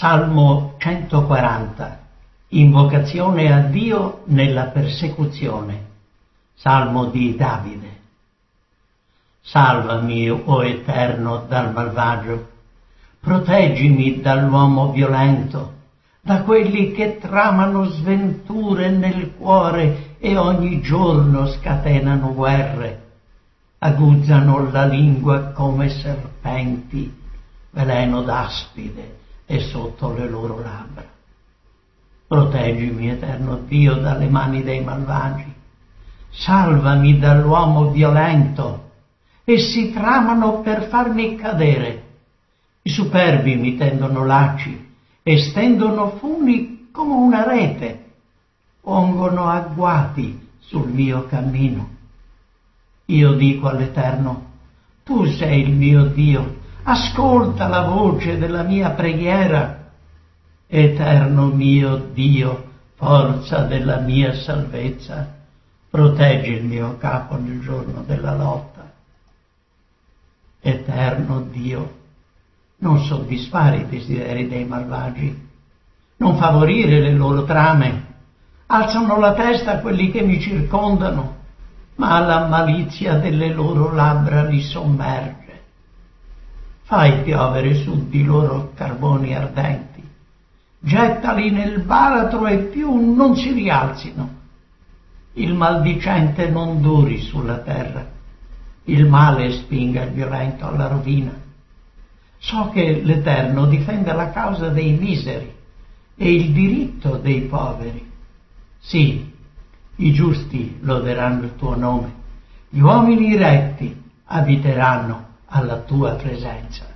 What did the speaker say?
Salmo 140. Invocazione a Dio nella persecuzione. Salmo di Davide. Salvami, o Eterno, dal malvagio. Proteggimi dall'uomo violento, da quelli che tramano sventure nel cuore e ogni giorno scatenano guerre. Aguzzano la lingua come serpenti, veleno d'aspide è sotto le loro labbra. Proteggimi, Eterno Dio, dalle mani dei malvagi. Salvami dall'uomo violento. Essi tramano per farmi cadere. I superbi mi tendono lacci e stendono funi come una rete. Pongono agguati sul mio cammino. Io dico all'Eterno: tu sei il mio Dio, ascolta la voce della mia preghiera. Eterno mio Dio, forza della mia salvezza, proteggi il mio capo nel giorno della lotta. Eterno Dio, non soddisfare i desideri dei malvagi, non favorire le loro trame. Alzano la testa quelli che mi circondano, ma la malizia delle loro labbra li sommerge. Fai piovere su di loro carboni ardenti, gettali nel baratro e più non si rialzino. Il maldicente non duri sulla terra, il male spinga il violento alla rovina. So che l'Eterno difende la causa dei miseri e il diritto dei poveri. Sì, i giusti loderanno il tuo nome, gli uomini retti abiteranno alla tua presenza.